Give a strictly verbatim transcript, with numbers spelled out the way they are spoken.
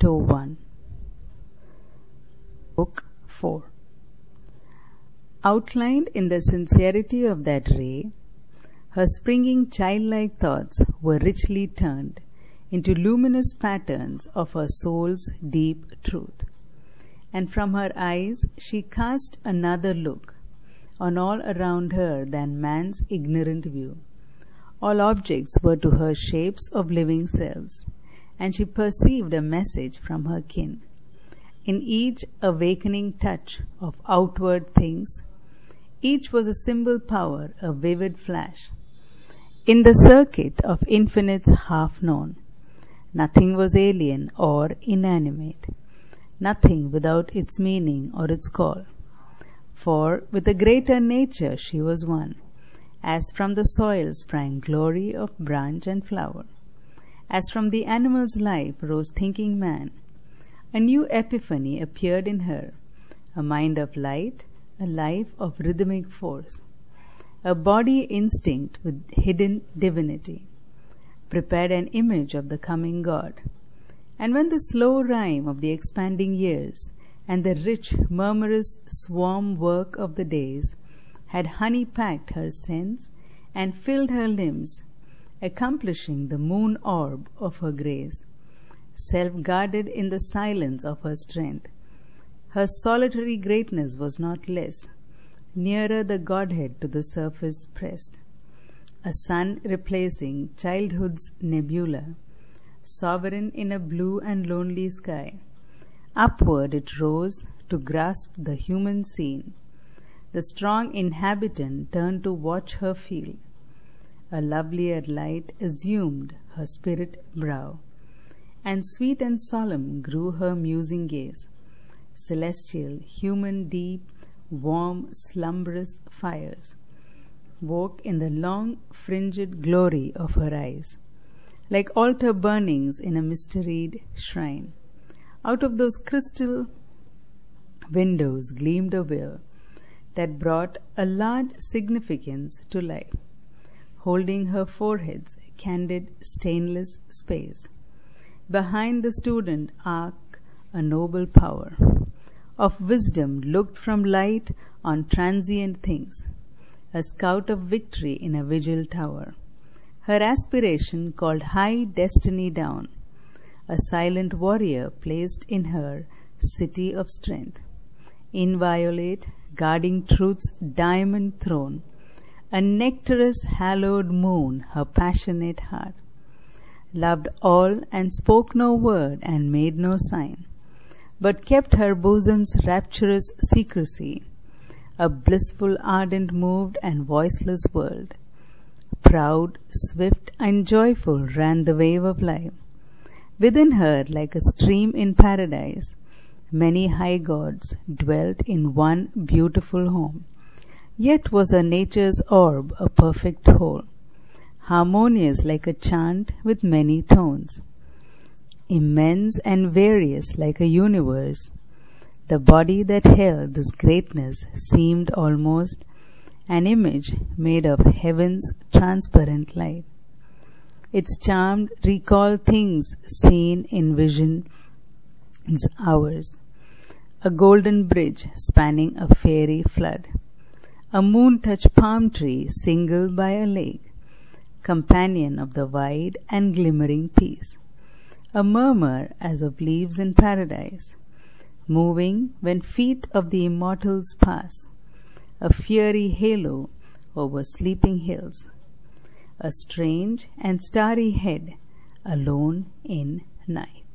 Canto one, Book four. Outlined in the sincerity of that ray, her springing childlike thoughts were richly turned into luminous patterns of her soul's deep truth. And from her eyes she cast another look on all around her than man's ignorant view. All objects were to her shapes of living selves, and she perceived a message from her kin. In each awakening touch of outward things, each was a symbol power, a vivid flash. In the circuit of infinites half known, nothing was alien or inanimate, nothing without its meaning or its call. For with the greater nature she was one, as from the soil sprang glory of branch and flower. As from the animal's life rose thinking man, a new epiphany appeared in her, a mind of light, a life of rhythmic force, a body instinct with hidden divinity, prepared an image of the coming God. And when the slow rhyme of the expanding years and the rich murmurous swarm work of the days had honey-packed her sense and filled her limbs, accomplishing the moon orb of her grace, self-guarded in the silence of her strength, her solitary greatness was not less, nearer the Godhead to the surface pressed, a sun replacing childhood's nebula, sovereign in a blue and lonely sky. Upward it rose to grasp the human scene. The strong inhabitant turned to watch her feel. A lovelier light assumed her spirit brow, and sweet and solemn grew her musing gaze. Celestial, human, deep, warm, slumberous fires woke in the long fringed glory of her eyes, like altar burnings in a mysteried shrine. Out of those crystal windows gleamed a will that brought a large significance to life, holding her forehead's candid, stainless space. Behind the student arc a noble power of wisdom looked from light on transient things, a scout of victory in a vigil tower. Her aspiration called high destiny down, a silent warrior placed in her city of strength, inviolate, guarding truth's diamond throne, a nectarous hallowed moon her passionate heart, loved all and spoke no word and made no sign, but kept her bosom's rapturous secrecy, a blissful ardent moved and voiceless world. Proud, swift and joyful ran the wave of life. Within her, like a stream in paradise, many high gods dwelt in one beautiful home. Yet was her nature's orb a perfect whole, harmonious like a chant with many tones, immense and various like a universe. The body that held this greatness seemed almost an image made of heaven's transparent light. Its charm recalled things seen in vision's hours, a golden bridge spanning a fairy flood, a moon-touched palm tree singled by a lake, companion of the wide and glimmering peace, a murmur as of leaves in paradise, moving when feet of the immortals pass, a fiery halo over sleeping hills, a strange and starry head alone in night.